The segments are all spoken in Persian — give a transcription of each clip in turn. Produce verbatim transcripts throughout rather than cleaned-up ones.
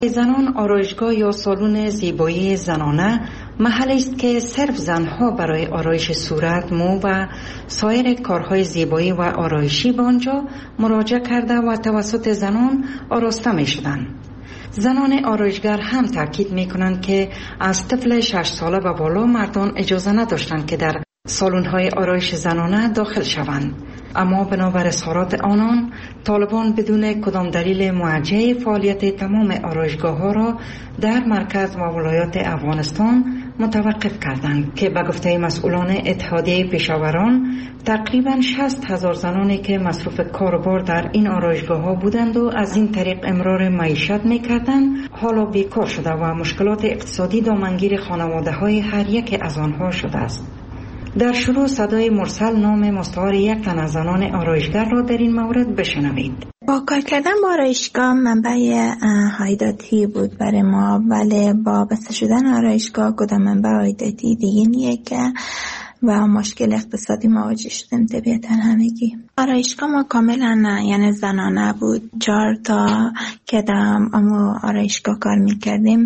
زنان آرایشگاه یا سالن زیبایی زنانه محلی است که صرف زنها برای آرایش صورت، مو و سایر کارهای زیبایی و آرایشی به آنجا مراجعه کرده و توسط زنان آراسته می شدند. زنان آرایشگر هم تاکید می کنند که از طفل شش ساله و بالا مردان اجازه نداشتند که در سالن‌های آرایش زنانه داخل شوند. اما بنابر اظهارات آنان، طالبان بدون کدام دلیل موجه فعالیت تمام آرایشگاه‌ها را در مرکز و ولایات افغانستان متوقف کردند که به گفته مسئولان اتحادیه پیشاوران تقریباً شصت هزار زنانی که مصروف کاربار در این آرایشگاه‌ها بودند و از این طریق امرار معیشت می‌کردند حالا بیکار شده و مشکلات اقتصادی دامنگیر خانواده‌های هر یک از آنها شده است. در شروع صدای مرسل نام مستعار یک تن از زنان آرایشگر را در این مورد بشنوید. با کار کردن با آرایشگاه منبع عایداتی بود برای ما، ولی با بسته شدن آرایشگاه کدام منبع عایداتی دیگه نیه که و مشکل اقتصادی مواجه شدیم. طبیعتا همگی آرایشگاه ما کاملا یعنی زنانه بود. چهار تا که در امو آرایشگاه کار میکردیم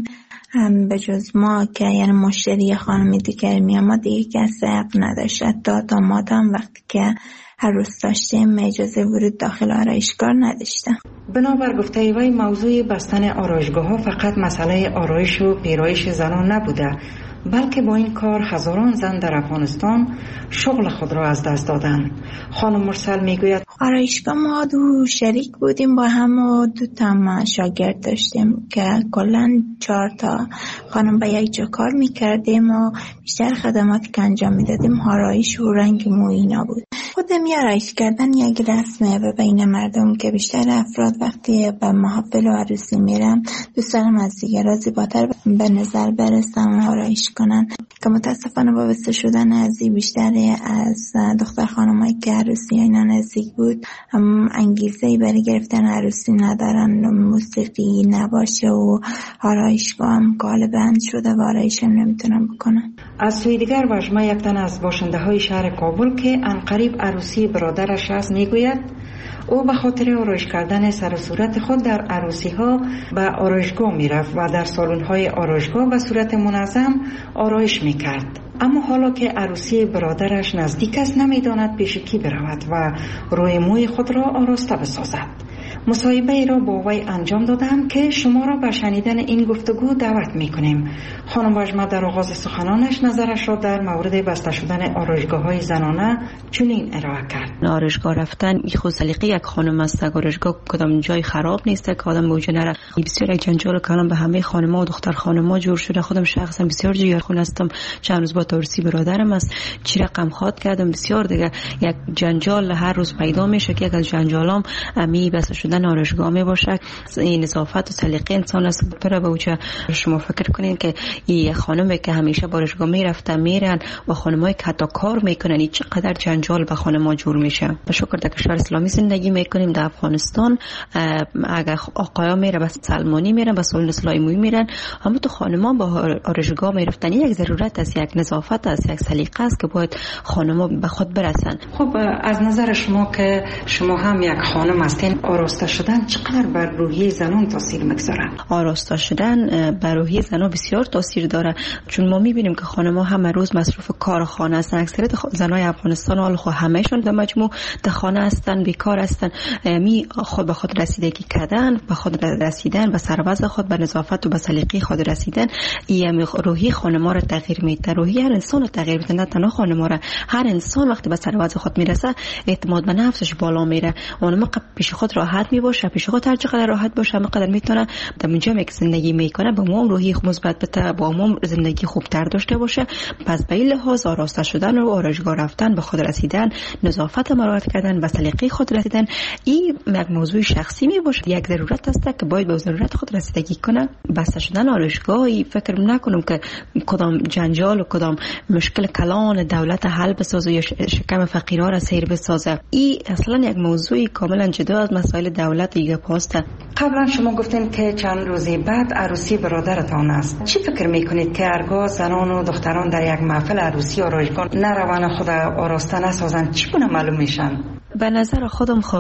به جز ما که یعنی مشتری خانمی دیگر می آمد دیگه کسی حق نداشت. حتی داماد هم وقتی که هر روز داشتیم اجازه ورود داخل آرایشگاه نداشتم. بنابر گفته وی موضوع بستن آرایشگاه ها فقط مسئله آرایش و پیرایش زنان نبوده، بلکه با این کار هزاران زن در افغانستان شغل خود را از دست دادند. خانم مرسل میگوید آرایشگاه ما دو شریک بودیم با هم و دو تا شاگرد داشتیم که کلا چهار تا خانم با یک جا کار میکردیم و بیشتر خدماتی که انجام میدادیم آرایش و رنگ مو اینا بود. خودم آرایش کردن یک رسمه و بین مردم که بیشتر افراد وقتی به محافل و عروسی میرن دوست دارم از دیگران زیباتر به نظر برسن و آرایش کنن که متاسفانه با بسته شدن از بیشتر از دختر خانمایی که عروسی اینا نزدیک بود هم انگیزه‌ای برای گرفتن عروسی ندارن، موسیقی نباشه و آرایشگاه هم غالباً شده و آرایش هم نمیتونن بکنن. از سوی دیگر وژمه یک تن از باشنده های شهر کابل که عنقریب عروسی برادرش است میگوید او به خاطر آرایش کردن سر و صورت خود در عروسی ها به آرایشگاه می رفت و در سالن های آرایشگاه به صورت منظم آرایش می کرد. اما حالا که عروسی برادرش نزدیک است نمی داند پیش کی برود و روی موی خود را آراسته بسازد. مصاحبه ای را با وی انجام دادم که شما را به شنیدن این گفتگو دعوت می کنیم. خانم وژمه در آغاز سخنانش نظرش را در مورد بسته شدن آرایشگاه‌های زنانه چنین ارائه کرد. آرایشگاه رفتن این خود سلیقه یک خانم است. آرایشگاه کدام جای خراب نیست که آدم بوجه نره. بسیار یک جنجال کلام به همه خانم‌ها و دختر خانم‌ها جور شده. خودم شخصا بسیار جیگرخون هستم. چند روز با تورسی برادرم است چی رقم خواد کردم بسیار دیگه یک جنجال هر روز پیدا میشه که یک از جنجالام امی بسته شدن آرایشگاه می باشه. این نظافت و سلیقه انسان است. برای بوجه شما فکر کنین که این خانمی که همیشه با آرایشگاه میرفتن میرن و خانمایی که حتی کار میکنن این چقدر جنجال به خانم‌ها جور میشه. به شکر در کشور اسلامی زندگی میکنیم در افغانستان. اگر آقایا میره به سلمانی میرن به سالن اسلامی میرن همون تو خانم‌ها با آرایشگاه میرفتن. یک ضرورت است، یک نظافت است، یک سلیقه است که باید خانم‌ها به خود برسن. خب از نظر شما که شما هم یک خانم هستین آراسته شدن چقدر بر روحیه زنان تاثیر میگذاره؟ آراسته شدن بر روحیه زنان بسیار تاثیر داره، چون ما میبینیم که خانم‌ها همه روز مصروف کار خانه هستن. اکثریت زنای افغانستان حال خو همهشون در مجموع در خانه هستن، بیکار هستن. می خود به خود رسیدگی کردن، به خود رسیدن، به سروز خود، به نظافت و به سلیقه خود رسیدن این روحیه خانم‌ها رو تغییر میده. روحیه هر انسان رو تغییر میده، نه تنها خانم‌ها رو. هر انسان وقتی به سروز خود میرسه اعتماد به نفسش بالا میره. اون موقع پیش خود راحت میباشه، پیش خود هر چقدر راحت باشه همقدر میتونه در اونجا که زندگی میکنه با ما روحی مثبت بده، با ما زندگی خوبتر داشته باشه. پس به این لحاظ آراسته شدن و آرایشگاه رفتن، به خود رسیدن، نظافت مراعات کردن، به سلیقه خود رسیدن این یک موضوع شخصی میباشه. یک ضرورت است که باید به ضرورت خود رسیدگی کنه. بسته شدن آرایشگاهی فکر نکنم که کدام جنجال و کدام مشکل کلان دولت حل بسازه یا شکم فقیرها را سیر بسازه. این اصلا یک موضوع کاملا جدا از مسائل دولت یک پاسته. قبلا شما گفتین که چند روزی بعد عروسی برادرتان است. چی فکر میکنید که هرگاه زنان و دختران در یک محفل عروسی آرایشگاه نروان خود آراسته نسازن چی گونه معلوم میشن؟ به نظر خودم خو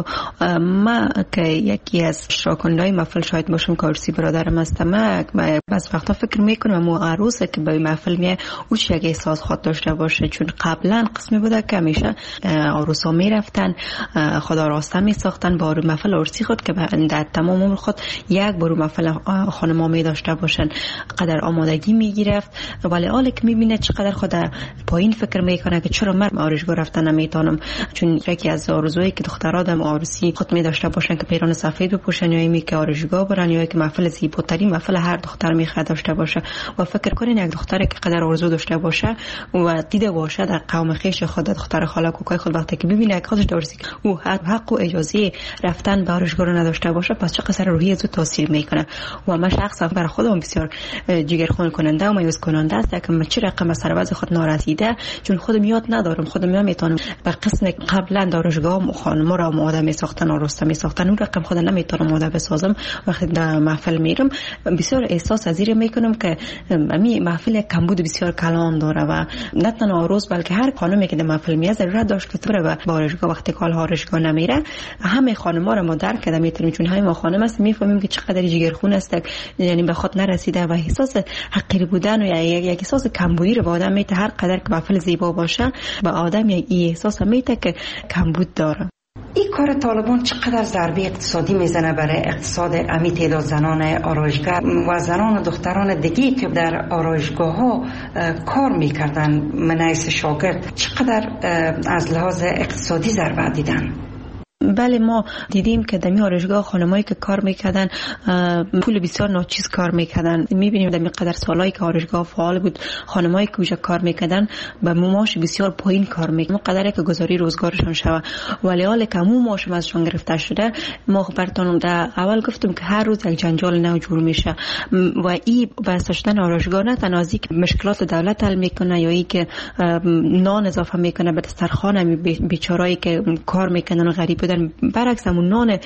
ما که یکی از شراکندهای محفل شاید باشم که عروسی برادرم هستم، من بعض وقتا فکر میکنم مو عروسه که به محفل میه او چه یک احساس خود داشته باشه، چون قبلا قسمی بوده که همیشه عروسا میرفتن خدا راسته میساختن با محفل عروسی خود که در تمام عمر خود یک بار محفل خانما می داشته باشن، قدر آمادگی میگرفت. ولی حالا که میبینه چقدر خود پایین فکر میکنه که چرا من آرایشگاه رفتن نمیتونم، چون یکی از آرزوهایی که دخترها در عروسی خود می داشته باشن که پیران سفید بپوشن یا اینی که آرایشگاه برن یا که محفل زیباترین محفل هر دختر میخواد داشته باشه. و فکر کنین یک دختری که قدر آرزو داشته باشه و دیده باشه در قوم خویش خود، دختر خاله کوکای خود، وقتی که ببینه که خودش درسی او حق و اجازه رفتن به آرایشگاه رو نداشته باشه، پس چه قصر روحی زود تاثیر میکنه. و من شخصا برای خودم بسیار جگرخون کننده و مایوس کننده است که من چه رقم از سر وضع خود نارسیده، چون خودم یاد ندارم، خودم نمیتونم به قسم قبلا دارشگاه خانم را آماده میساختن و رسته میساختن اون رقم خود نمیتونم آماده بسازم. وقتی در محفل میرم بسیار احساس ازیر میکنم که می محفل کمبود بسیار کلان داره و نه تنها عروس بلکه هر خانمی که در محفل میاد ضرورت داشت که بره به آرایشگاه. وقتی کال آرایشگاه نمیره همه خانم‌ها را ما درک کرده میتونیم، چون همه ما خانم است میفهمیم که چقدر جگرخون است، یعنی به خود نرسیده و احساس حقیر بودن و یک احساس کمبودی رو به آدم میته. هر قدر که محفل زیبا باشه به آدم یک احساس میته که کمبود داره. این کار طالبان چقدر ضربه اقتصادی میزنه برای اقتصاد امی تعداد زنان آرایشگر و زنان و دختران دیگه که در آرایشگاه ها کار میکردن منعیس شاگرد، چقدر از لحاظ اقتصادی ضربه دیدن؟ بله ما دیدیم که در آرایشگاه خانمایی که کار میکردن پول بسیار ناچیز کار میکردن. میبینیم در مقدار سالایی که آرایشگاه فعال بود خانمایی که اونجا کار میکردن با معاش بسیار پایین کار میکردن، مقدره که گزاری روزگارشون شوه. ولی حالا که همون معاش ازشون گرفته شده، ما براتون در اول گفتم که هر روز یک جنجال نو جور میشه و این بسته شدن آرایشگاه نه تنها از اینکه مشکلات دولت حل میکنه یا اینکه نان اضافه میکنه به دسترخوان بیچارهایی که کار میکنن و غریب بودن، برعکس همون نان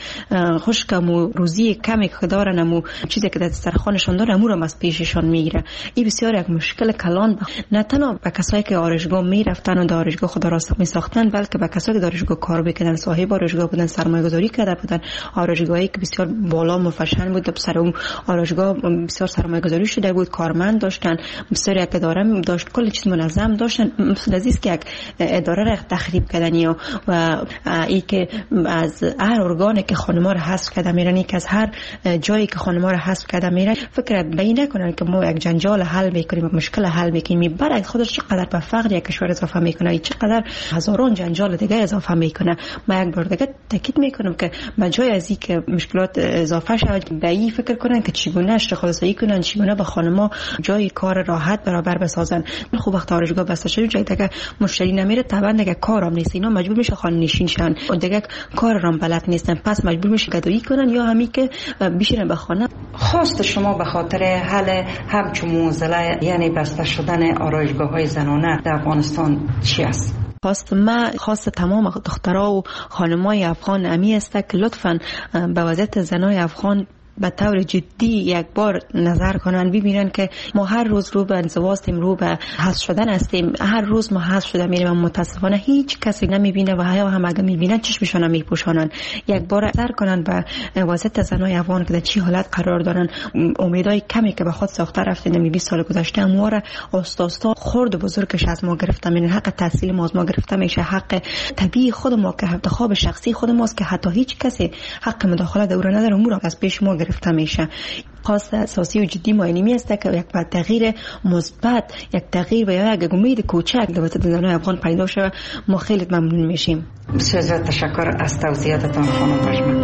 خشکم و روزی کمی که دارن همون چیزی که در دسترخوانشون داره همون رو از پیششان میگیره. این بسیار یک مشکل کلان نه تنها به کسایی که آرایشگاه میرفتن و در آرایشگاه خود را میساختن، بلکه به کسایی که در آرایشگاه کار میکردن، صاحب آرایشگاه بودن، سرمایه گذاری کرده بودن، آرایشگاهی که بسیار بالا مفشن بود، سر اون آرایشگاه بسیار سرمایه گذاری شده بود، کارمند داشتن، بسیار یک اداره داشت، کل چیز منظم داشتن. مثل از که یک اداره را تخریب کردن و ای که از هر ارگانی که خانم‌ها را حذف کرده میرن، که از هر جایی که خانم‌ها را حذف کرده میرن، فکر بین نکنن که ما یک جنجال حل میکنیم و مشکل حل میکنیم. برای خودش چقدر به فقر یک کشور اضافه میکنه، چقدر هزاران جنجال دیگه اضافه میکنه. ما یک بار دیگه تاکید میکنم که به جای از اینکه مشکلات اضافه شود، به این فکر کنن که چگونه اشتغال سازی کنن، چگونه به خانم‌ها جای کار راحت برابر بسازن. خوب وقت آرایشگاه بسته شد جای دیگه مشتری نمیره، طبعا دیگه کارام نیست، اینا مجبور میشه خانه نشین شن و دیگه کار رام بلد نیستن، پس مجبور میشه گدایی کنن یا همین که بشینن به خانه. خواست شما به خاطر حل همچون موزله یعنی بسته شدن آرایشگاه های زنانه در افغانستان چی است؟ خواست ما خواست تمام دخترها و خانمای افغان امی است که لطفاً به وضعیت زنای افغان به طور جدی یک بار نظر کنن، ببینن که ما هر روز رو به انزوا هستیم، رو به حذف شدن هستیم، هر روز ما حذف شده میریم و متاسفانه هیچ کسی نمیبینه و حیا هم اگه میبینن چشمشون میپوشانن. یک بار نظر کنن به وضعیت زنای افغان که در چی حالت قرار دارن. امیدای کمی که به خود ساخته رفتن در بیست سال گذشته ما را آستا آستا خرد و بزرگش از ما گرفته میرن. حق تحصیل ما از ما گرفته میشه، حق طبیعی خود ما که انتخاب شخصی خود ماست که حتی هیچ کسی حق مداخله در اون نداره، امور از پیش ما گرفته میشه. خاص اساسی و جدی ما اینمی است که یک بعد تغییر مثبت، یک تغییر و یک امید کوچک در وسط زنان افغان پیدا شه. ما خیلی ممنون میشیم. بسیار تشکر از توضیحاتتان خانم پژمان.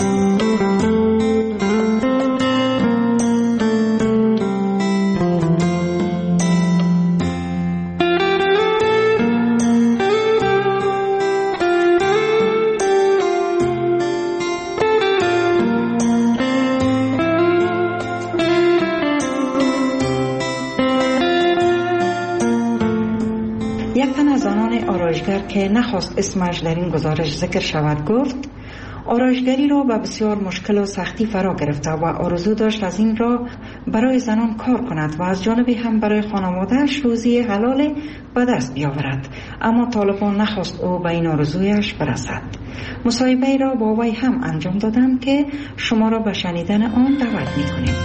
که نخواست اسمش در این گزارش ذکر شود گفت آرایشگری را به بسیار مشکل و سختی فرا گرفته و آرزو داشت از این را برای زنان کار کند و از جانبی هم برای خانوادهش روزی حلال به دست بیاورد، اما طالبان نخواست او به این آرزویش برسد. مصاحبه را با وی هم انجام دادم که شما را به شنیدن آن دعوت می‌کنیم.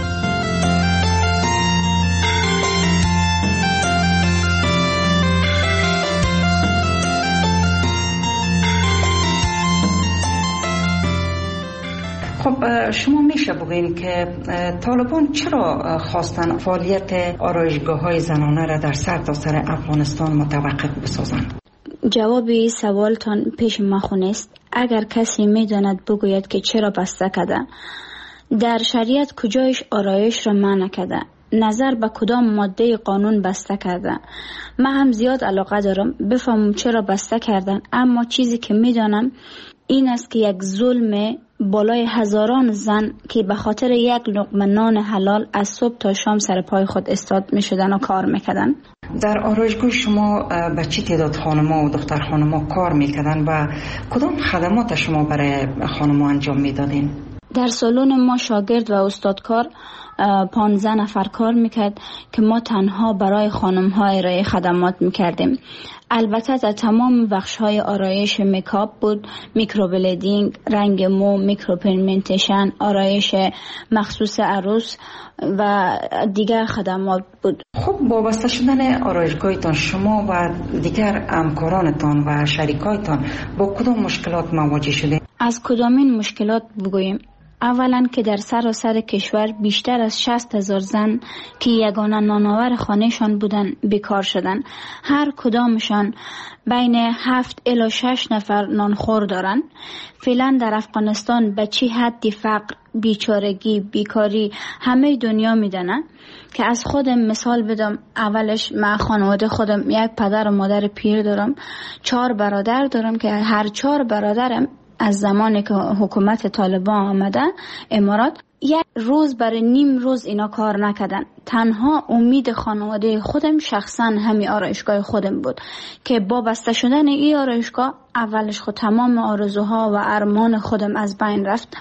خب شما میشه بگین که طالبان چرا خواستن فعالیت آرایشگاه‌های زنانه را در سرتاسر افغانستان متوقف بسازند؟ جوابی سوالتان پیش ما خونست. اگر کسی میداند بگوید که چرا بسته کرده. در شریعت کجایش آرایش را منع کرده؟ نظر به کدام ماده قانون بسته کرده؟ من هم زیاد علاقه دارم بفهمم چرا بسته کردن، اما چیزی که میدانم این است که یک ظلم بالای هزاران زن که به خاطر یک لقمه نان حلال از صبح تا شام سر پای خود استاد می شدن و کار میکردن. در آرایشگاه شما به چی تعداد خانم‌ها و دختر خانم‌ها کار میکردن و کدام خدمات شما برای خانم‌ها انجام میدادین؟ در سالن ما شاگرد و استادکار پانزده نفر کار میکرد که ما تنها برای خانم‌ها ارائه خدمات میکردیم. البته در تمام بخش‌های آرایش میکاپ بود، میکروبلیدینگ، رنگ مو، میکروپیگمنتیشن، آرایش مخصوص عروس و دیگر خدمات بود. خب وابسته شدن آرایشگاهتان شما و دیگر همکارانتان و شریکایتان با کدام مشکلات مواجه شدید؟ از کدامین مشکلات بگوییم؟ اولا که در سراسر کشور بیشتر از شصت هزار زن که یگانه نانآور خانهشان بودن بیکار شدن. هر کدامشان بین هفت الی شش نفر نانخور دارن. فعلا در افغانستان به چه حدی فقر، بیچارگی، بیکاری همه دنیا میدونن که از خودم مثال بدم. اولش من خانواده خودم یک پدر و مادر پیر دارم، چهار برادر دارم که هر چهار برادرم از زمانی که حکومت طالبان آمده امارات یک روز برای نیم روز اینا کار نکردن. تنها امید خانواده خودم شخصا همین آرایشگاه خودم بود که با بسته شدن این آرایشگاه اولش خود تمام آرزوها و ارمان خودم از بین رفت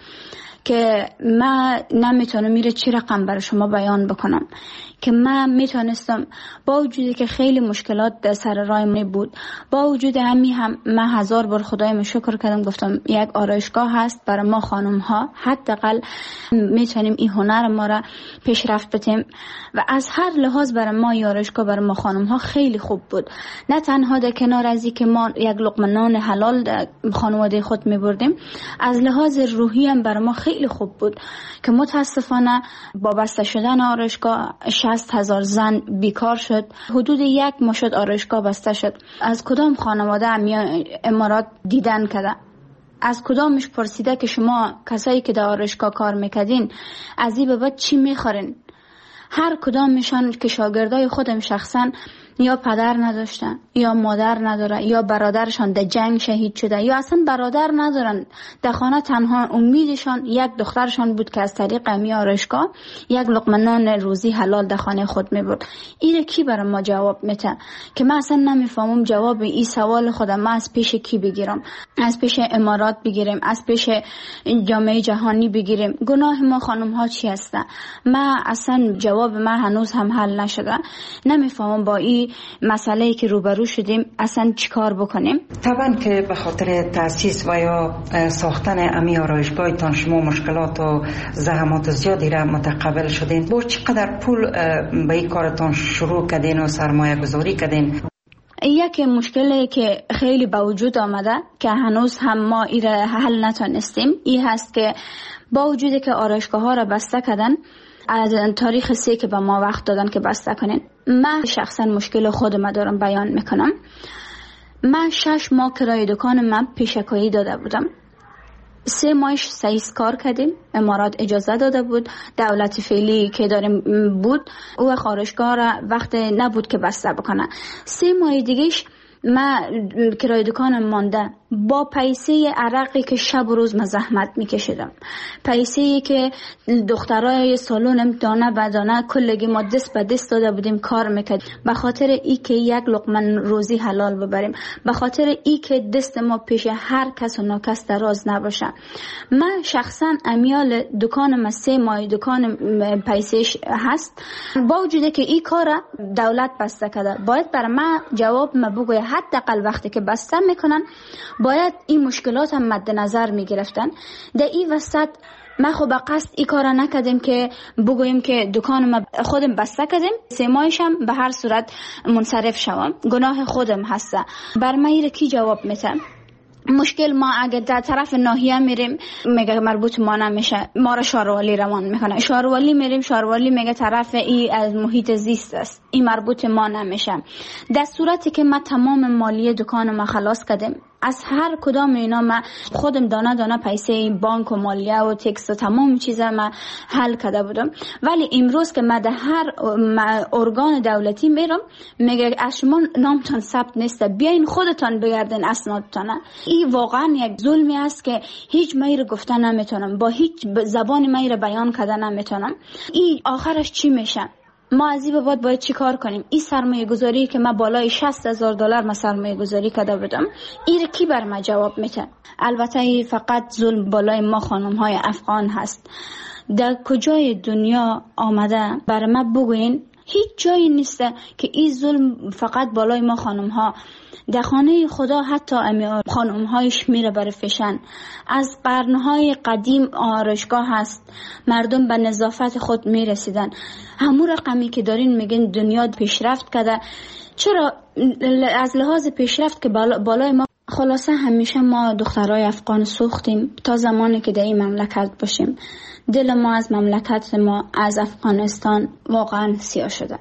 که من نمیتونم میره چی رقم برای شما بیان بکنم که من میتونستم با وجودی که خیلی مشکلات در سر راه من بود، با وجود همین هم من هزار بار خدایم شکر کردم، گفتم یک آرایشگاه هست برای ما خانم ها، حداقل میتونیم این هنر ما را پیشرفت بدیم و از هر لحاظ برای ما این آرایشگاه برای ما خانم ها خیلی خوب بود. نه تنها در کنار از این که ما یک لقمه نان حلال در خانواده خود میبردیم، از لحاظ روحی هم برای ما خیلی خوب بود که متاسفانه با بسته شدن آرایشگاه شصت هزار زن بیکار شد. حدود یک ماه شد آرایشگاه بسته شد. از کدام خانواده امی امارات دیدن کرده؟ از کدامش پرسیده که شما کسایی که در آرایشگاه کار میکردین از این به بعد چی میخورین؟ هر کدامشان که شاگردای خودم شخصا یا پدر نداشتن یا مادر ندارن یا برادرشان در جنگ شهید شده یا اصلا برادر ندارن، در خانه تنها امیدشان یک دخترشان بود که از طریق امی آرایشگاه یک لقمه نان روزی حلال در خانه خود میبرد. این کی برای ما جواب میده که من اصلا نمیفهمم جواب این سوال خودم من از پیش کی بگیرم؟ از پیش امارات بگیریم؟ از پیش جامعه جهانی بگیریم؟ گناه ما خانم ها چی هسته؟ من اصلا جواب من هنوز هم حل نشده. نمیفهمم با این مسئله که روبرو شدیم اصلا چیکار بکنیم. طبعا که به خاطر تأسیس و یا ساختن امی آرایشگاهتان شما مشکلات و زحمات زیادی را متقبل شدین. با چقدر پول به این کارتان شروع کردین و سرمایه گذاری کردین؟ یک مشکلی که خیلی به وجود آمده که هنوز هم ما این را حل نتونستیم این هست که با وجودی که آرایشگاه ها را بسته کردن از تاریخ سه که به ما وقت دادن که بسته کنین، من شخصا مشکل خودم دارم بیان میکنم. من شش ماه کرایه دکان من پیشکایی داده بودم. سه ماهش سایس کار کردیم، امارات اجازه داده بود، دولت فعلی که داریم بود او آرایشگاه را وقت نبود که بسته بکنه. سه ماه دیگهش من کرایه دکانم مانده با پیسه عرقی که شب و روز من زحمت میکشیدم، پیسه که دخترای سالونم دانه به دانه کلگی ما دست به دست داده بودیم کار میکرد، به خاطر ای که یک لقمه روزی حلال ببریم، به خاطر ای که دست ما پیش هر کس و ناکس دراز نباشه. من شخصا امیال دکانم سه ماه دکان پیسهش هست، با وجود که ای کار دولت بسته کرده، باید بر من جواب ما بگوید حداقل وقتی که بسته میکنن باید این مشکلات هم مد نظر میگرفتن. در این وسط ما خو به قصد ای کار نکردیم که بگوییم که دکان ما خودم بسته کردیم، سه ماهش هم به هر صورت منصرف شوم، گناه خودم هست. بر من ایره کی جواب میده؟ مشکل ما اگر در طرف ناحیه میریم میگه مربوط ما نمیشه، ما را شاروالی روان میکنه، شاروالی میریم شاروالی میگه طرف ای از محیط زیست است، این مربوط ما نمیشه. در صورتی که ما تمام مالیه دکان ما خلاص کردیم، از هر کدام اینا ما خودم دانه دانه پیسه این بانک و مالیه و تکس و تمام چیزا ما حل کرده بودم، ولی امروز که ما در هر ارگان دولتی میرم میگه از شما نامتان ثبت نیست، بیاین خودتان بگردین اسنادتان. این واقعا یک ظلمی است که هیچ میره گفته نمیتونم، با هیچ زبان میره بیان کرده نمیتونم. این آخرش چی میشه؟ ما از این به بعد باید چی کار کنیم؟ این سرمایه گذاری که من بالای شصت هزار دلار من سرمایه گذاری کرده بودم، این کی بر ما جواب میده؟ البته این فقط ظلم بالای ما خانم های افغان هست. در کجای دنیا آمده بر ما بگوین؟ هیچ جایی نیست که این ظلم فقط بالای ما خانم ها. در خانه خدا حتی خانم هایش میره بر فشن. از قرنهای قدیم آرایشگاه هست، مردم به نظافت خود میرسیدن. همون رقمی که دارین میگن دنیا پیشرفت کرده، چرا از لحاظ پیشرفت که بالای ما؟ خلاصه همیشه ما دخترای افغان سوختیم تا زمانی که در این مملکت باشیم. دل ما از مملکت ما از افغانستان واقعا سیاه شده،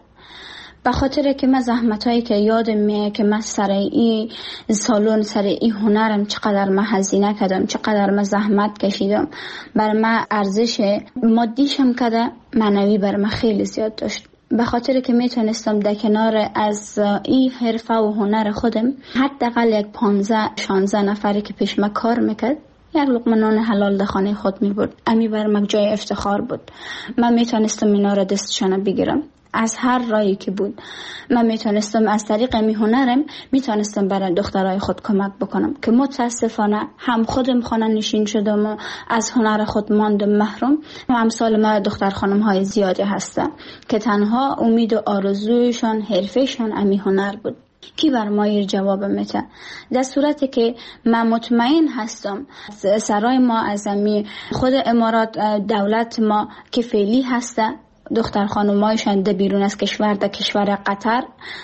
به خاطر که من زحمتایی که یادم میاد که من سر این سالن سر این هنرم چقدر من هزینه کردم، چقدر من زحمت کشیدم، بر من ارزش مادیشم کده، معنوی بر من خیلی زیاد داشت. به خاطر که میتونستم در کنار از این حرفه و هنر خودم حداقل یک پانزده شانزده نفری که پیش من کار میکرد یک لقمه نان حلال در خانه خود میبرد. امی بر من جای افتخار بود. من میتونستم اینا را دستشان بگیرم از هر راهی که بود. من میتونستم از طریق می هنرم میتونستم برای دخترای خود کمک بکنم که متاسفانه هم خودم خانه نشین شدم و از هنر خود ماندم محروم، و امثال ما دختر خانم های زیادی هستن که تنها امید و آرزویشان حرفشان امی هنر بود. کی بر ما ایر جواب میده؟ در صورتی که من مطمئن هستم سرای ما از امی خود امارات دولت ما که فعلی هسته، دختر خانمایشان ده بیرون از کشور، در کشور قطر،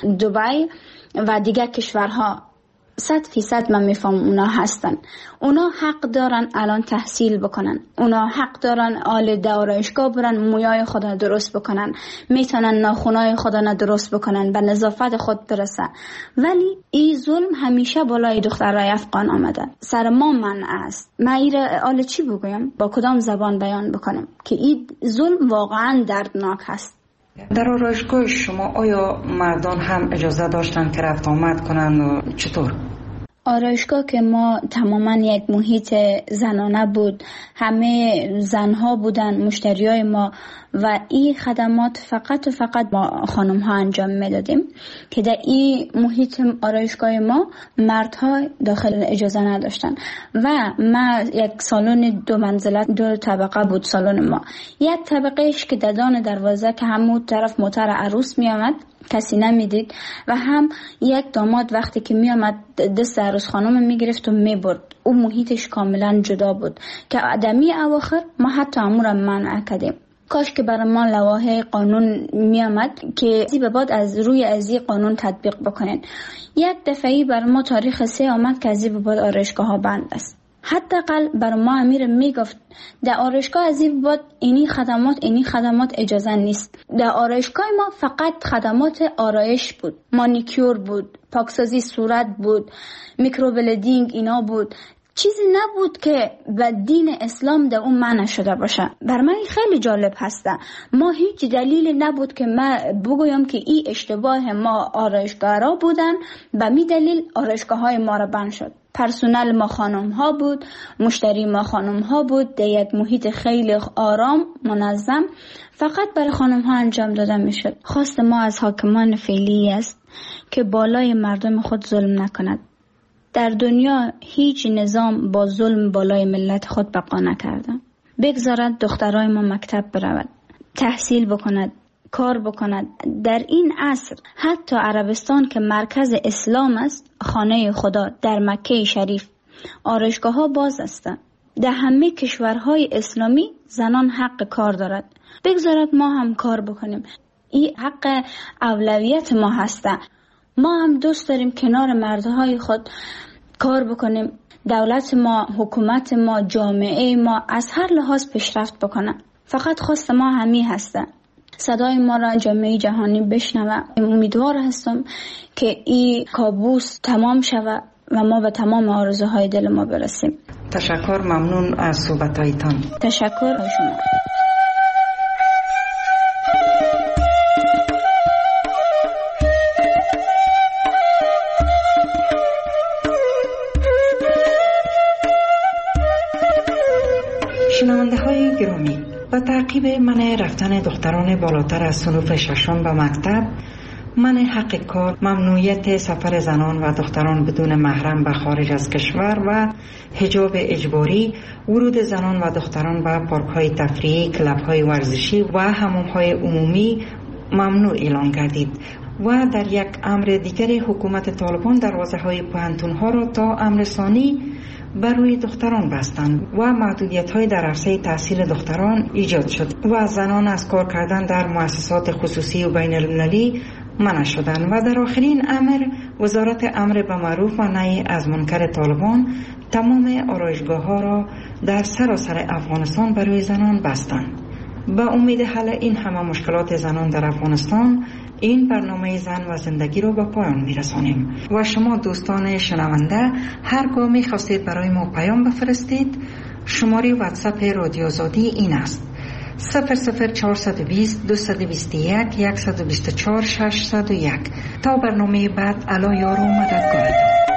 دبی و دیگر کشورها صد فیصد من میفهم اونا هستن. اونا حق دارن الان تحصیل بکنن، اونا حق دارن آل دارایشگاه برن مویای خدا درست بکنن، میتونن ناخونای خدا درست بکنن، به نظافت خود برسن. ولی این ظلم همیشه بالای دخترای افغان آمده، سر ما منع است. من ایره آل چی بگویم؟ با کدام زبان بیان بکنم که این ظلم واقعا دردناک هست. در آرایشگاه شما آیا مردان هم اجازه داشتن که رفت آمد کنن و چطور؟ آرایشگاه که ما تماما یک محیط زنانه بود، همه زنها بودن مشتریای ما و این خدمات فقط و فقط ما خانم ها انجام میدادیم که در این محیط آرایشگاه ما مردها داخل اجازه نداشتن. و ما یک سالن دو منزله دو طبقه بود سالن ما، یک طبقهش که ددان دروازه که همون طرف موتر عروس می آمد کسی نمیدید، و هم یک داماد وقتی که می آمد دست عروس خانم می گرفت و می برد. او محیطش کاملا جدا بود که آدمی اواخر ما حتی امور منع کردیم. کاش که برای ما لوایح قانون می آمد که زی به بعد از روی ازی قانون تطبیق بکنن. یک دفعی برای ما تاریخ سه آمد که ازی به بعد آرایشگاه ها بند است. حداقل برای ما امیر میگفت در آرایشگاه از این بعد اینی خدمات اینی خدمات اجازه نیست. در آرایشگاه ما فقط خدمات آرایش بود، مانیکیور بود، پاکسازی صورت بود، میکروبلدینگ اینا بود. چیزی نبود که به دین اسلام در اون معنی شده باشه. بر من خیلی جالب هسته. ما هیچ دلیلی نبود که من بگویم که این اشتباه ما آرایشگاه‌ها بودن، به می دلیل آرایشگاه های ما را بند شد. پرسنل ما خانم ها بود، مشتری ما خانم ها بود، در یک محیط خیلی آرام منظم فقط برای خانم ها انجام داده می شد. خواست ما از حاکمان فعلی است که بالای مردم خود ظلم نکند. در دنیا هیچ نظام با ظلم بالای ملت خود بقا نکرده. بگذارد دخترای ما مکتب برود، تحصیل بکند، کار بکند. در این عصر حتی عربستان که مرکز اسلام است، خانه خدا در مکه شریف، آرایشگاه ها باز است. در همه کشورهای اسلامی زنان حق کار دارد. بگذارد ما هم کار بکنیم. این حق اولویت ما هست. ما هم دوست داریم کنار مردهای خود کار بکنیم. دولت ما، حکومت ما، جامعه ما از هر لحاظ پیشرفت بکنه. فقط خواست ما همی هسته. صدای ما را جامعه جهانی بشنوه. امیدوار هستم که این کابوس تمام شود و ما به تمام آرزوهای دل ما برسیم. تشکر، ممنون از صحبتایتان. تشکر از شما. شنونده های گرامی، با تعقیب من رفتن دختران بالاتر از صنف ششم به مکتب، من حق کار، ممنوعیت سفر زنان و دختران بدون محرم به خارج از کشور و حجاب اجباری، ورود زنان و دختران به پارک‌های تفریحی، کلب‌های ورزشی و حمام‌های عمومی ممنوع اعلان گردید و در یک امر دیگر حکومت طالبان دروازه‌های پوهنتون‌ها را تا امر ثانی بر روی دختران بستند و محدودیت‌های در عرصه تحصیل دختران ایجاد شد و زنان از کار کردن در مؤسسات خصوصی و بین المللی منع شدند و در آخرین امر وزارت امر به معروف و نهی از منکر طالبان تمام آرایشگاه‌ها را در سراسر افغانستان برای زنان بستند. به امید حل این همه مشکلات زنان در افغانستان، این برنامه زن و زندگی رو به پایان میرسانیم و شما دوستان شنونده هرگاه میخواستید برای ما پیام بفرستید، شماره واتساپ رادیو آزادی این است: صفر صفر چهارصد و بیست دویست و بیست و یک صد و بیست و چهار ششصد و یک. تا برنامه بعد، الا یار و مددگار.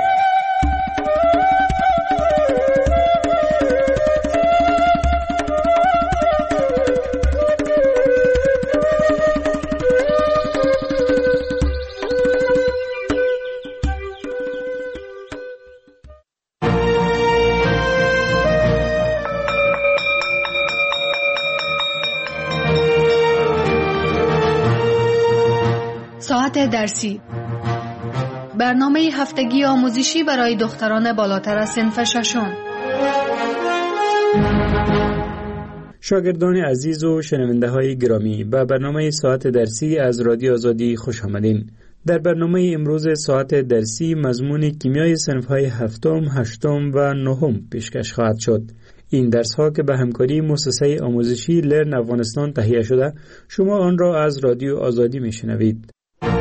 ساعت درسی، برنامه هفتگی آموزشی برای دختران بالاتر از صنف ششم. شاگردان عزیز و شنونده های گرامی، به برنامه ساعت درسی از رادیو آزادی خوش آمدین. در برنامه امروز ساعت درسی مضمون کیمیای صنف های هفتم، هشتم و نهم پیشکش خواهد شد. این درس ها که به همکاری مؤسسه آموزشی لرن افغانستان تهیه شده، شما آن را از رادیو آزادی میشنوید.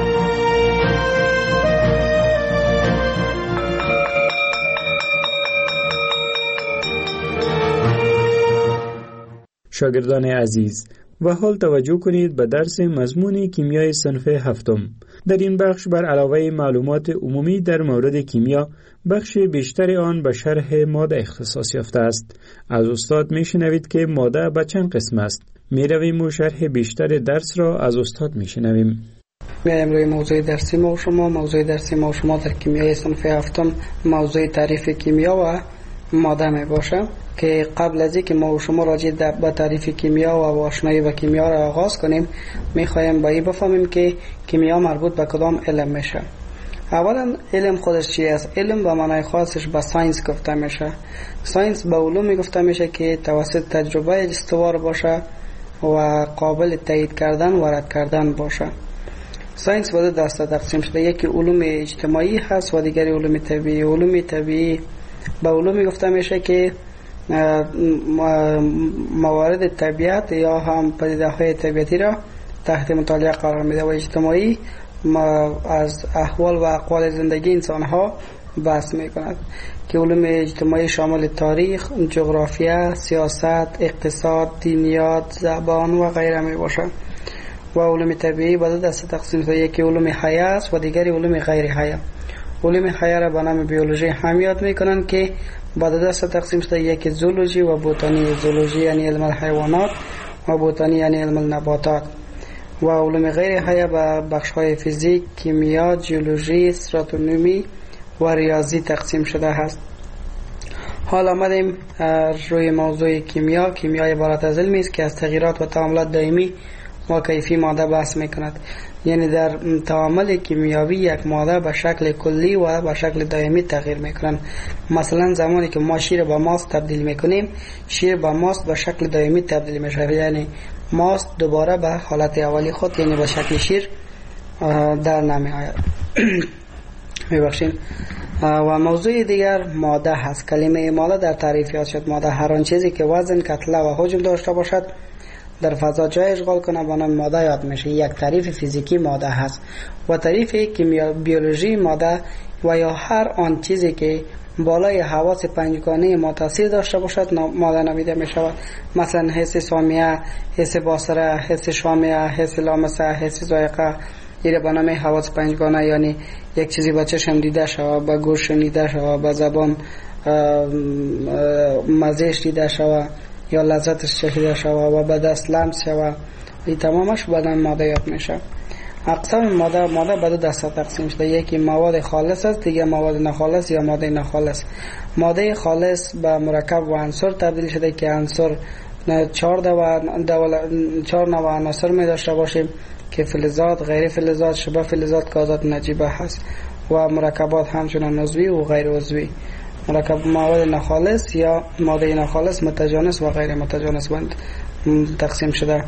شاگردان عزیز، و حال توجه کنید به درس مضمون کیمیای صنف هفتم. در این بخش بر علاوه معلومات عمومی در مورد کیمیا، بخش بیشتر آن به شرح ماده اختصاص یافته است. از استاد میشنوید که ماده به چند قسم است. میرویم و شرح بیشتر درس را از استاد میشنویم. میایم روی موضوع درسی ما و شما. موضوع درسی ما و شما در کیمیای صنف هفتم موضوع تعریف کیمیا و ماده می باشه که قبل از اینکه ما و شما راجع به تعریف کیمیا و آشنایی با کیمیا را آغاز کنیم، میخوایم با این بفهمیم که کیمیا مربوط به کدام علم میشه. اولا علم خودش چی است؟ علم به معنای خاصش به ساینس گفته میشه. ساینس به علومی گفته میشه که توسط تجربه استوار باشه و قابل تایید کردن و رد کردن باشه. ساینس به دو دسته تقسیم شده، یکی علوم اجتماعی هست و دیگری علوم طبیعی. علوم طبیعی به علومی گفته میشه که موارد طبیعت یا هم پدیده‌های طبیعتی را تحت مطالعه قرار میده و اجتماعی از احوال و اقوال زندگی انسان‌ها بحث میکند. که علوم اجتماعی شامل تاریخ، جغرافیا، سیاست، اقتصاد، دینیات، زبان و غیره می باشد. و علوم طبیعی به دو دسته تقسیم شده، یکی علوم حیه است و دیگری علوم غیر حیه. علوم حیه را به نام بیولوژی هم یاد میکنند که به دو دسته تقسیم شده، یکی زولوژی و بوتانی. زولوژی یعنی علم الحیوانات و بوتانی یعنی علم النباتات. و علوم غیر حیه به بخش های فیزیک، کیمیا، جیولوژی، استراتونومی و ریاضی تقسیم شده است. حال آمدیم روی موضوع کیمیا. کیمیا عبارت از علمی است که از تغییرات و تعاملات دائمی و کیفی ماده بحث میکند. یعنی در تعامل کیمیاوی یک ماده به شکل کلی و به شکل دائمی تغییر میکنند. مثلا زمانی که ما شیر به ماست تبدیل میکنیم، شیر به ماست به شکل دائمی تبدیل میشه، یعنی ماست دوباره به حالت اولی خود یعنی به شکل شیر در نمی آید. میبخشید. و موضوع دیگر ماده هست. کلمه ماده در تعریف یاد شد. ماده هر آن چیزی که وزن، کتله و حجم داشته باشد در فضا جای اشغال کنه به نام ماده یاد میشه. یک تعریف فیزیکی ماده هست. و تعریف کیمیا بیولوژی ماده و یا هر آن چیزی که بالای حواس پنجگانه ما تاثیر داشته باشد ماده نامیده می شود. مثلا حس سامیه، حس باصره، حس شامه، حس لامسه، حس ذائقه، این به نام حواس پنجگانه، یعنی یک چیزی با چشم دیده شود، با گوش شنیده شود، با زبان مزهش دیده شود یا لذتش چشیده شود و به دست لمس شود، این تمامش به نام ماده یاد میشه. اقسام ماده ماده به دو دسته تقسیم شده، یکی مواد خالص است، دیگه مواد ناخالص یا ماده ناخالص. ماده خالص به مرکب و عنصر تبدیل شده که عنصر چهار چهار نوع عناصر می داشته باشیم که فلزات، غیر فلزات، شبه فلزات، گازات نجیبه هست و مرکبات همچنان عضوی و غیر عضوی. مرکب مواد ناخالص یا ماده ناخالص متجانس و غیر متجانس بند تقسیم شده.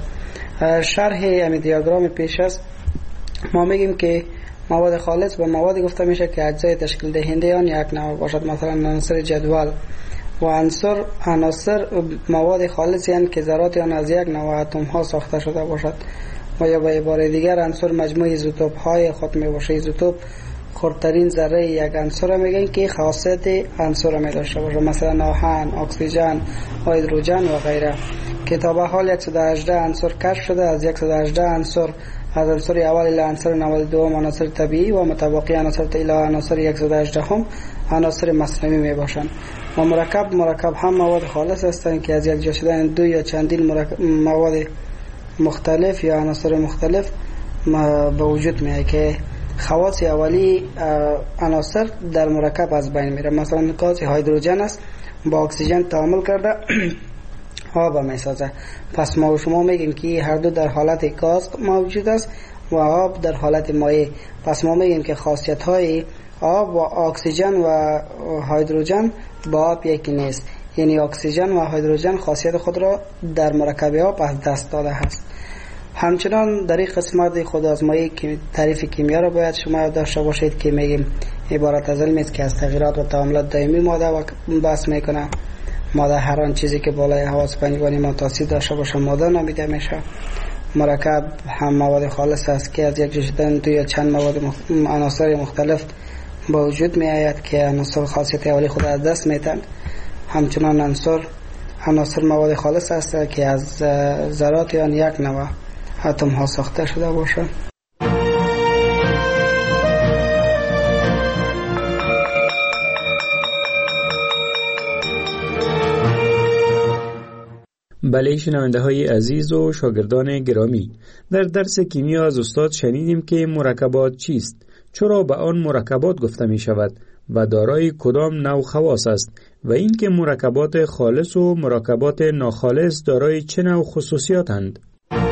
شرح این دیاگرام پیش است. ما میگیم که مواد خالص به موادی گفته میشه که اجزای تشکیل دهنده آن یک نوع باشد، مثلا عناصر جدول. و عناصر عناصر مواد خالصی هستند که ذرات آن از یک نوع اتم ها ساخته شده باشد. و یا به عباره دیگر عناصر مجموعه ایزوتوپ های خود می باشه. ایزوتوپ خردترین ذره یک عنصر میگن که خاصیت عنصر می داشته باشه، مثلا آهن، اکسیژن، هیدروژن و غیره. که تا به حال صد و هجده عنصر کشف شده. از صد و هجده عنصر از عنصر اول الی عنصر نود و دو عناصر طبیعی و متبقی عناصر الی عناصر صد و هجده هم عناصر مصنوعی می باشند. و مرکب مرکب هم مواد خالص هستند که از یک جا شدن دو یا چندین مواد مختلف یا عناصر مختلف به وجود میاد که خواص اولی عناصر در مرکب از بین میره. مثلا گاز هیدروژن است، با اکسیژن تعامل کرده آب میسازه. پس ما و شما میگیم که هر دو در حالت گاز موجود است و آب در حالت مایع. پس ما میگیم که خاصیت های آب و اکسیژن و هیدروژن با آب یکی نیست، یعنی اکسیژن و هیدروژن خاصیت خود را در مرکب آب از دست داده است. همچنان در این قسمت خود آزمایی که تعریف کیمیا را باید شما یاد داشته باشید که میگیم عبارت از علمی است که از تغییرات و تعاملات دائمی ماده بحث میکنه. ماده هر آن چیزی که بالای حواس پنجگانه ما تاثیر داشته باشه ماده نامیده میشه. مرکب هم مواد خالص است که از یک جا شدن دو یا چند مواد مخ... عناصر مختلف با وجود می آید که عناصر خاصیت اولی خود از دست میتن. همچنان عنصر عناصر مواد خالص است که از ذرات آن یک نوع اتم ها ساخته شده باشه. بله شنونده های عزیز و شاگردان گرامی، در درس کیمیا از استاد شنیدیم که مرکبات چیست، چرا به آن مرکبات گفته می شود و دارای کدام نوع خواص است و اینکه مرکبات خالص و مرکبات ناخالص دارای چه نوع خصوصیاتند.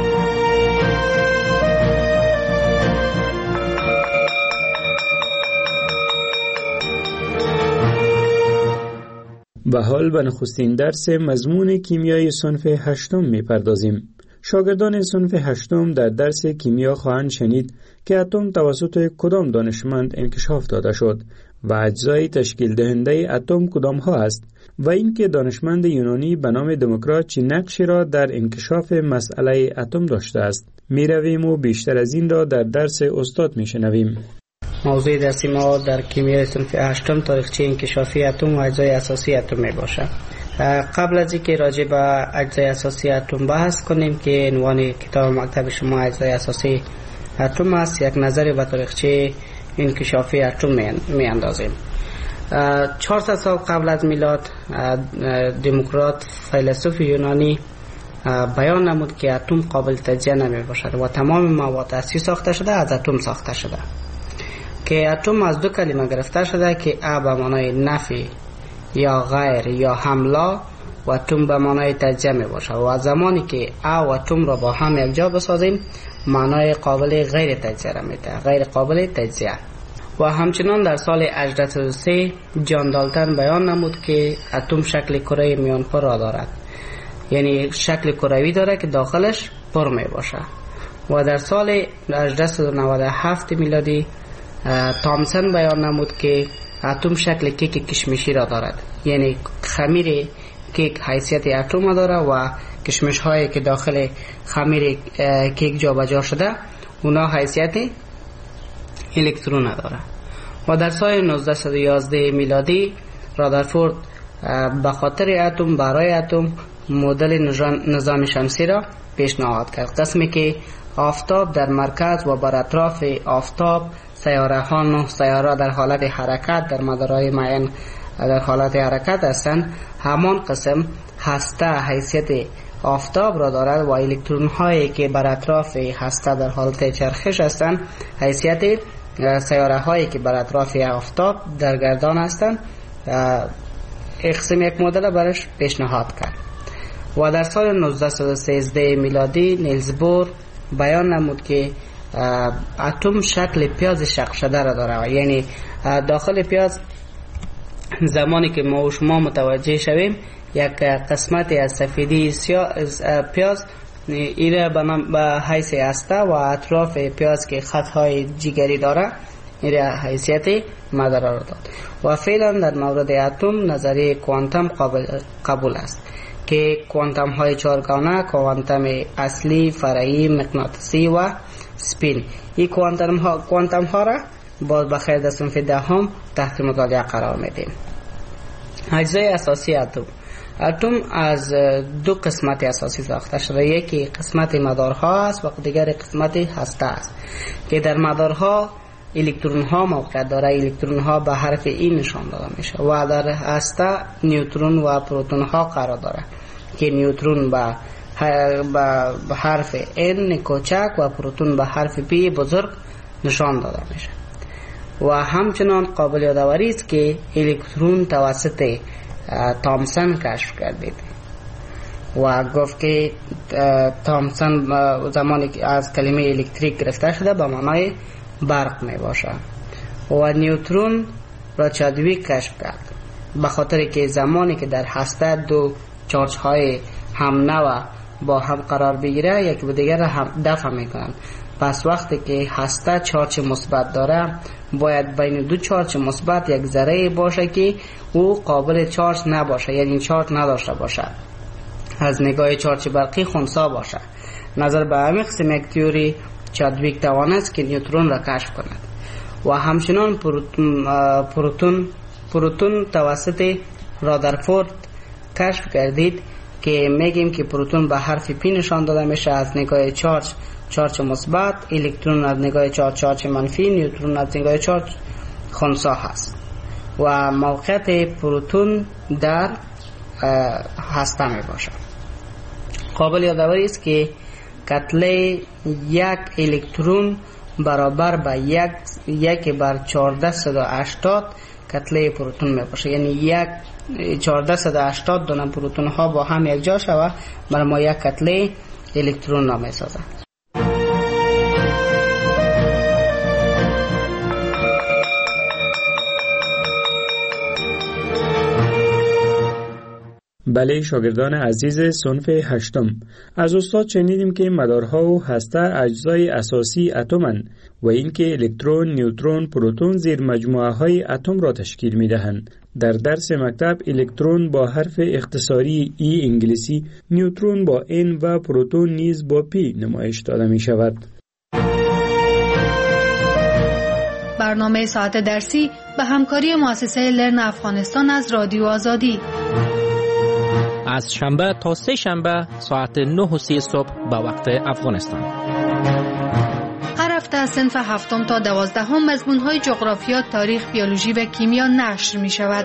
و حال به نخستین درس مضمون کیمیای صنف هشتم می پردازیم. شاگردان صنف هشتم در درس کیمیا خواهند شنید که اتم توسط کدام دانشمند انکشاف داده شد و اجزای تشکیل دهنده اتم کدام ها است و اینکه دانشمند یونانی به نام دموکریت چه نقشی را در انکشاف مسئله اتم داشته است. می رویم و بیشتر از این را در درس استاد می شنویم. موضوع درسی ما در کیمیای صنف هشتم تاریخچه انکشافی اتم و اجزای اساسی اتم می باشه. قبل از اینکه راجع به اجزای اساسی اتم بحث کنیم که عنوان کتاب مکتب شما اجزای اساسی اتم است، یک نظر به تاریخچه انکشافی اتم می اندازیم. چهارصد سال قبل از میلاد دموکرات فیلسوف یونانی بیان نمود که اتم قابل تجزیه نمی باشد و تمام مواد اصلی ساخته شده از اتم ساخته شده، که اتم از دو کلمه گرفته شده که ا به معنای نفی یا غیر یا حمله و اتم به معنای تجزیه می باشد و زمانی که ا و اتم را با هم یک جا بسازیم معنای قابل غیر تجزیه را میده، غیر قابل تجزیه. و همچنان در سال هجده صد و سه جان دالتن بیان نمود که اتم شکل کره میانپر را دارد، یعنی شکل کروی داره که داخلش پر می باشه. و در سال هجده صد و نود و هفت میلادی تامسون بیان نمود که اتم شکل کیک کشمشی را دارد، یعنی خمیر کیک حیثیت اتم داره و کشمش هایی که داخل خمیر کیک جا بجا شده اونا حیثیت الکترون داره. و در سال نوزده صد و یازده میلادی رادرفورد به خاطر اتم برای اتم مدل نظام شمسی را پیشنهاد کرد، قسمی که آفتاب در مرکز و بر اطراف آفتاب سیاره ها نه سیاره در حالت حرکت در مدارهای معین در حالت حرکت هستند. همان قسم هسته حیثیت آفتاب را دارد و الکترون هایی که بر اطراف هسته در حالت چرخش هستند حیثیت سیاره هایی که بر اطراف آفتاب در گردان هستند. قسم یک مدل برش پیشنهاد کرد. و در سال نوزده صد و سیزده میلادی نیلز بور بیان نمود که اتم شکل پیاز شق شده را داره، یعنی داخل پیاز زمانی که ما و شما متوجه شویم یک قسمتی از سفیدی پیاز ایره به حیث هسته و اطراف پیاز که خطهای جگری داره ایره حیثیت مدار را داد. و فعلا در مورد اتم نظریه کوانتم قابل قبول است که کوانتم های چهارگانه، کوانتم اصلی، فرعی، مغناطیسی و سپین، این کوانتم ها کوانتم ها را باز بخیر در صنف دهم تحت مطالعه قرار میدیم. اجزای اساسی اتم. اتم از دو قسمت اساسی ساخته شده، یکی قسمت مدارها است و دیگر قسمت هسته است که در مدارها الکترون ها موقعیت داره، الکترون ها به حرف ای نشان داده میشه و در هسته نیوترون و پروتون ها قرار داره که نیوترون به به حرف ان کوچک و پروتون به حرف پی بزرگ نشان داده میشه. و همچنان قابل یادآوری است که الکترون توسط تامسون کشف گردید و گفت که تامسون زمانی که از کلمه الکتریک گرفته شده به معنای برق می باشه. و نیوترون را چادویک کشف کرد به خاطر که زمانی که در هسته دو چارج های هم نوع با هم قرار بگیره یکی به دیگر هم دفع میکنن، پس وقتی که هسته چارج مثبت داره باید بین دو چارج مثبت یک ذره باشه که او قابل چارج نباشه، یعنی چارج نداشته باشه، از نگاه چارج برقی خنثی باشه. نظر به همین قسم یک تئوری چادویک توانست که نیوترون را کشف کند. و همچنان پروتون پروتون پروتون توسط رادرفورد کشف کردید که میگیم که پروتون به حرف پی نشان داده میشه از نگاه چارج چارج مثبت، الکترون از نگاه چارج چارج منفی، نیوترون از نگاه چارج خنثی هست. و موقعیت پروتون در هسته می باشه. قابل یادآوری است که کتله یک الکترون برابر به یک یک بر چهارده صد و هشتاد کتله پروتون می باشه، یعنی یک چهارده صد و هشتاد دونه پروتون ها با هم یک جا شوه بر ما یک کتله الکترون نام سازه. بله شاگردان عزیز صنف هشتم، از استاد شنیدیم که مدارها و هسته اجزای اساسی اتم‌اند و اینکه الکترون، نیوترون، پروتون زیر مجموعه های اتم را تشکیل می دهند. در درس مکتب الکترون با حرف اختصاری ای انگلیسی، نیوترون با ان و پروتون نیز با پی نمایش داده می شود. برنامه ساعت درسی به همکاری مؤسسه لرن افغانستان از رادیو آزادی. از شنبه تا سه شنبه ساعت نه و سی صبح به وقت افغانستان. هر هفته از صنف هفتم تا دوازدهم مضمون‌های جغرافیا، تاریخ، بیولوژی و کیمیا نشر می شود.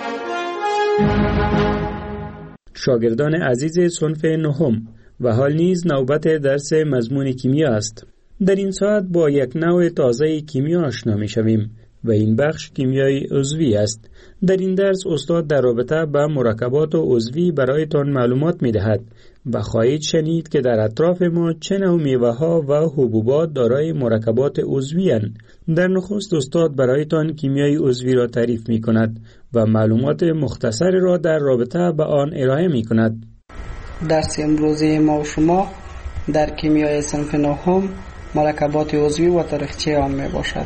شاگردان عزیز صنف نهم و حال نیز نوبت درس مضمون کیمیا است. در این ساعت با یک نوع تازه کیمیا آشنا می شویم و این بخش کیمیای عضوی است. در این درس استاد در رابطه با مرکبات عضوی برایتان معلومات می دهد و خواهید شنید که در اطراف ما چه نوع میوه ها و حبوبات دارای مرکبات عضوی اند. در نخست استاد برایتان کیمیای عضوی را تعریف می کند و معلومات مختصر را در رابطه با آن ارائه می کند. درس امروزی ما و شما در کیمیای صنف نهم مرکبات عضوی و تاریخچه آن می باشد.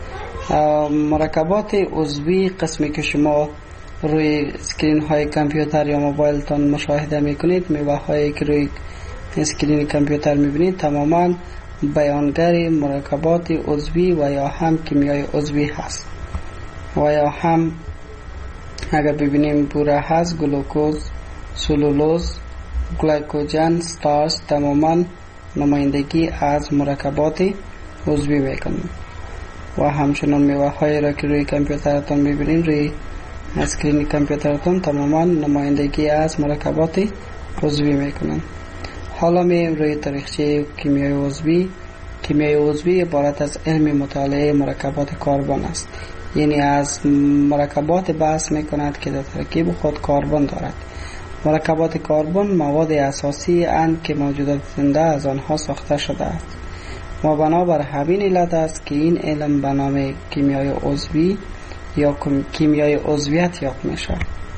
مرکبات عضوی قسمی که شما روی اسکرین های کامپیوتر یا موبایل تان مشاهده می کنید، میوه هایی که روی اسکرین کامپیوتر می بینید تماما بیانگر مرکبات عضوی و یا هم کیمیای عضوی هست. و یا هم اگر ببینیم بوره هست، گلوکوز، سلولوز، گلیکوژن، ستارچ تماما نمایندگی از مرکبات عضوی میکنند. و همچنان میوه هایی را که روی کامپیوترتان میبینید، روی اسکرین کامپیوترتان تماما نمایندگی از مرکبات عضوی میکنند. حالا میم روی تاریخچه کیمیای عضوی. کیمیای عضوی عبارت از علم مطالعه مرکبات کربن است، یعنی از مرکبات بحث میکند که در ترکیب خود کربن دارد. مرکبات کربن مواد اساسی اند که موجودات زنده از آنها ساخته شده است و بنابر همین علت است که این علم به نام کیمیای عضوی یا کیمیای عضویت یاد میشه.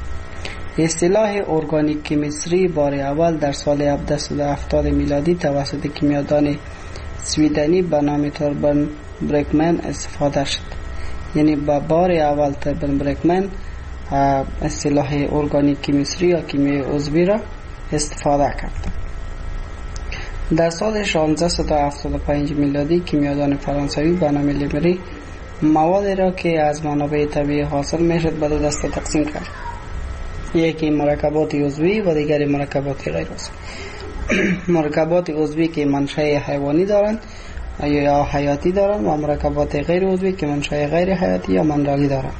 اصطلاح ارگانیک کیمیستری بار اول در سال هزار و هفتصد و هفتاد میلادی توسط کیمیادان سویدنی به نام توربن برکمن استفاده شد. یعنی با بار اول توربن برکمن اصطلاح ارگانیک کیمیستری یا کیمیای عضوی را استفاده کرد. در سال شانزده هفتاد و پنج میلادی کیمیادان فرانسوی به نام لیمری موادی را که از منابع طبیعی حاصل میشد به دو دسته تقسیم کرد. یکی مرکبات عضوی و دیگری مرکبات غیر عضوی. مرکبات عضوی که منشأ حیوانی دارند یا حیاتی دارند و مرکبات غیر عضوی که منشأ غیر حیاتی یا منرالی دارند.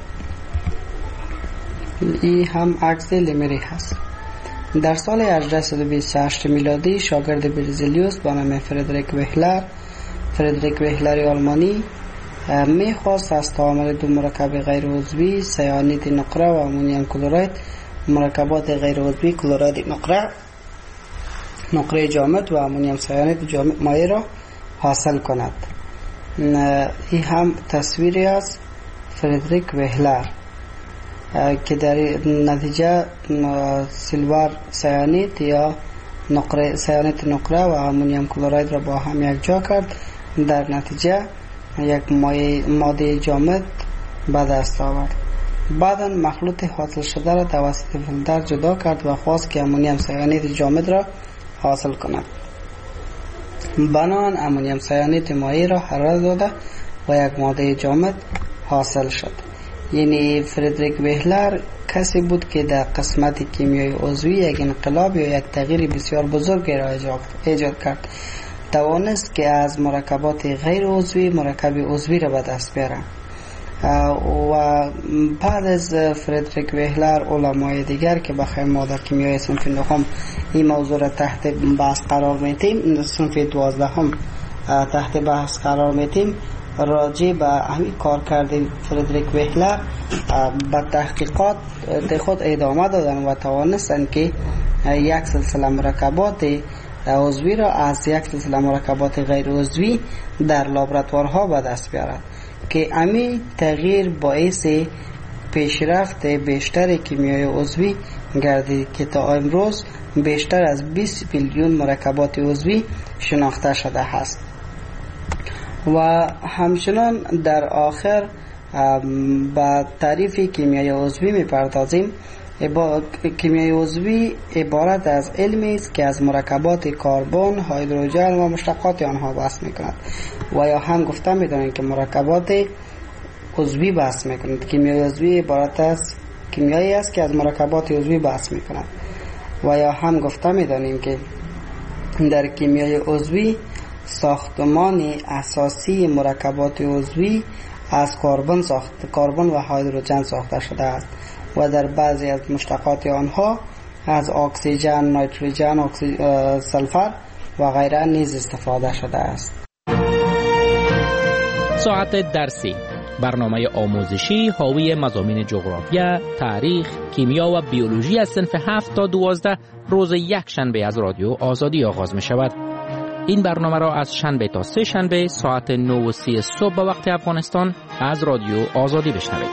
این هم عکس لیمری هست. در سال هجده بیست و هشت میلادی شاگرد برزیلیوس به نام فردریک وهلر فردریک وهلر آلمانی میخواست از تعامل دو مرکب غیر عضوی سیانید نقره و امونیم کلورید مرکبات غیر عضوی کلورید نقره نقره جامد و امونیم سیانید جامد مایع را حاصل کند. این هم تصویری از فردریک وهلر که در نتیجه سیلور سیانید یا نقره سیانید نقره و امونیم کلورید را با هم یک جا کرد. در نتیجه یک ماده جامد به دست آورد. بعدا مخلوط حاصل شده را توسط فیلتر جدا کرد و خواست که امونیم سیانید جامد را حاصل کند. بنابراین امونیم سیانید مایع را حرارت داده و یک ماده جامد حاصل شد. یعنی فردریک وهلر کسی بود که در قسمت کیمیای عضوی یک انقلاب یا یک تغییر بسیار بزرگ را ایجاد کرد. توانست که از مرکبات غیر عضوی مرکب عضوی را به دست بیاره. و بعد از فردریک وهلر علمای دیگر که بخوایم ما در کیمیای صنف نهم این موضوع را تحت بحث قرار میتیم، صنف دوازدهم تحت بحث قرار میتیم، راجع به همین کار کرده فردریک وهلر به تحقیقات خود ادامه دادن و توانستن که یک سلسله مرکبات عضوی را از یک سلسله مرکبات غیر عضوی در لابراتوارها به دست بیارند که همین تغییر باعث پیشرفت بیشتر کیمیای عضوی گردید که تا امروز بیشتر از بیست میلیون مرکبات عضوی شناخته شده است. و همچنان در آخر با تعریف کیمیای عضوی میپردازیم. کیمیای عضوی عبارت از علمی است که از مرکبات کربن، هیدروژن و مشتقات آنها بحث میکند و یا هم گفته میدانیم که مرکبات عضوی بحث میکنند. کیمیای عضوی عبارت است کیمیایی است که از مرکبات عضوی بحث میکنند. و یا هم گفته میدانیم که در کیمیای عضوی ساختمان اساسی مرکبات عضوی از کربن ساخت کربن و هیدروژن ساخته شده است و در بعضی از مشتقات آنها از اکسیژن، نیتروژن، سلفر و غیره نیز استفاده شده است. ساعت درسی، برنامه آموزشی حاوی مضامین جغرافیا، تاریخ، کیمیا و بیولوژی از صنف هفت تا دوازده روز یک شنبه از رادیو آزادی آغاز می شود. این برنامه را از شنبه تا سه شنبه ساعت نه و سی صبح به وقت افغانستان از رادیو آزادی بشنوید.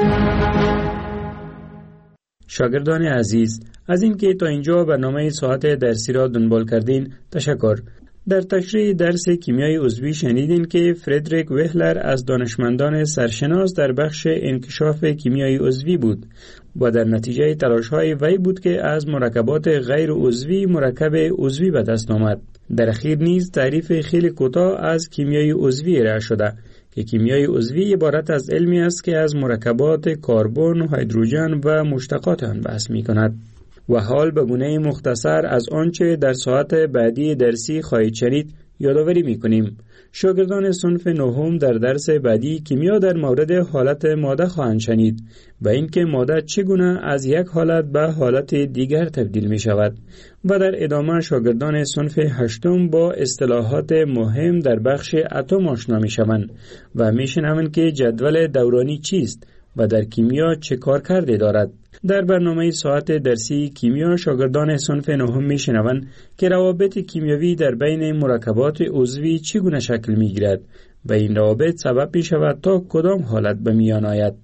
شاگردان عزیز، از اینکه تا اینجا برنامه ساعت درسی را دنبال کردین تشکر. در تشریح درس کیمیای عضوی شنیدین که فردریک وهلر از دانشمندان سرشناس در بخش انکشاف کیمیای عضوی بود و در نتیجه تلاش‌های وی بود که از مرکبات غیر عضوی مرکب عضوی به دست آمد. در اخیر نیز تعریف خیلی کوتاه از کیمیای عضوی ارائه شده که کیمیای عضوی عبارت از علمی است که از مرکبات کربن و هیدروژن و مشتقات آن بحث می‌کند. و حال به گونه مختصر از آنچه در ساعت بعدی درسی خواهید شنید یادآوری می‌کنیم. شاگردان صنف نهم در درس بعدی کیمیا در مورد حالت ماده خواهند شنید و اینکه ماده چگونه از یک حالت به حالت دیگر تبدیل می شود و در ادامه شاگردان صنف هشتم با اصطلاحات مهم در بخش اتم آشنا می شوند و می شنوند که جدول دورانی چیست و در کیمیا چه کار کرده دارد. در برنامه ساعت درسی کیمیا شاگردان صنف نهم می شنوند که روابط کیمیاوی در بین مرکبات عضوی چگونه شکل می گیرد و این روابط سبب می شود تا کدام حالت به میان آید.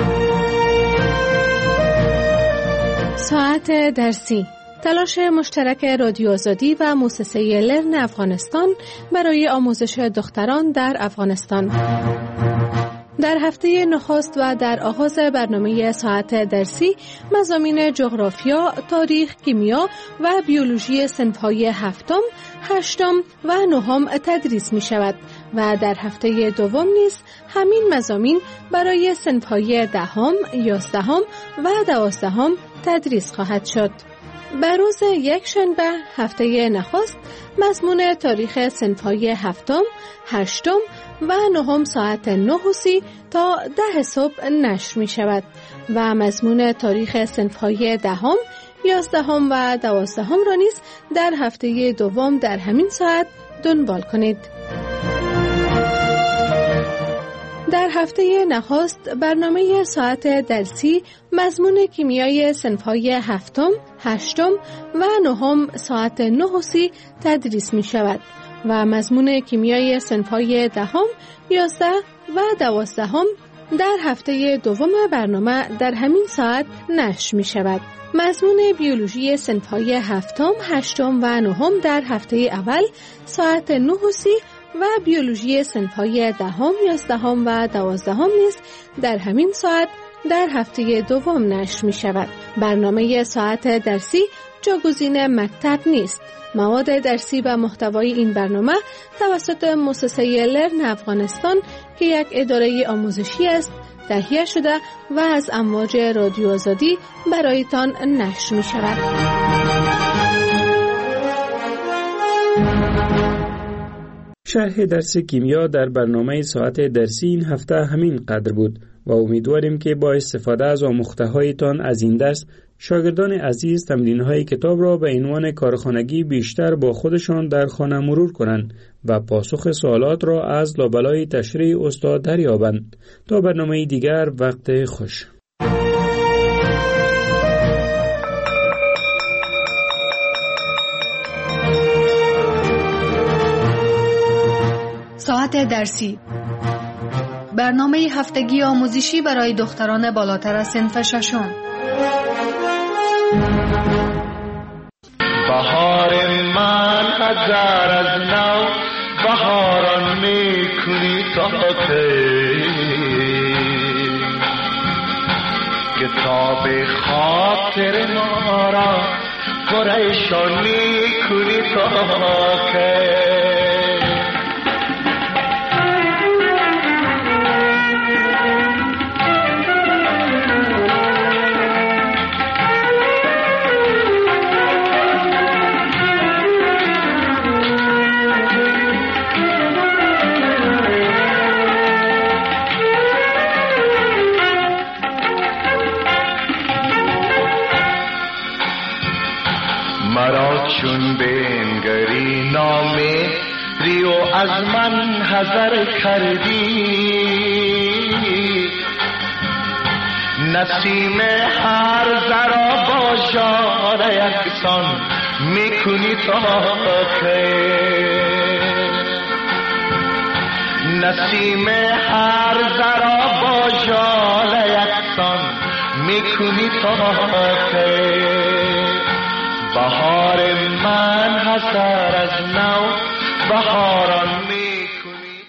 ساعت درسی، تلاش مشترک رادیو آزادی و مؤسسه لرن افغانستان برای آموزش دختران در افغانستان. در هفته نخست و در آغاز برنامه ساعت درسی مضامین جغرافیا، تاریخ، کیمیا و بیولوژی صنف‌های هفتم، هشتم و نهم تدریس می شود و در هفته دوم نیز همین مضامین برای صنف‌های دهم، یازدهم و دوازدهم تدریس خواهد شد. بر روز یک شنبه هفته نخست مضمون تاریخ صنف‌های هفتم، هشتم و نهم ساعت نه و سی تا ده صبح نشر می شود و مضمون تاریخ صنف‌های دهم، یازدهم و دوازدهم را نیز در هفته دوم در همین ساعت دنبال کنید. در هفته نخست برنامه ساعت درسی مضمون کیمیای صنف‌های هفتم، هشتم و نهم ساعت نه و سی تدریس می شود و مضمون کیمیای صنف‌های دهم، یازده و دوازدهم در هفته دوم برنامه در همین ساعت نشر می شود. مضمون بیولوژی صنف‌های هفتم، هشتم و نهم در هفته اول ساعت نه و سی و بیولوژی صنف‌های دهم، یازدهم و دوازدهم نیز در همین ساعت در هفته دوم نشر می شود. برنامه ساعت درسی جاگزین مکتب نیست. مواد درسی و محتوای این برنامه توسط مؤسسه لرن افغانستان که یک اداره آموزشی است تهیه شده و از امواج رادیو آزادی برایتان نشر می شود. شرح درس کیمیا در برنامه ساعت درسی این هفته همین قدر بود و امیدواریم که با استفاده از آموخته هایتان از این درس شاگردان عزیز تمرین‌های کتاب را به عنوان کارخانگی بیشتر با خودشان در خانه مرور کنند و پاسخ سوالات را از لابلای تشریح استاد دریابند. تا برنامه دیگر، وقت خوش. ساعت درسی، برنامه هفتگی آموزشی برای دختران بالاتر از صنف ششم. بهار من هزار از نو بهاران میکنی تا کی، کتاب خاطر ما را پریشان میکنی تا کی. چون بنگری نامه ریو از من حذر کردی نسیم هر ذرا با ژاله یکسان میکنی تا که نسیم هر ذرا با ژاله یکسان میکنی تا که بهار من حسر از نو بهاران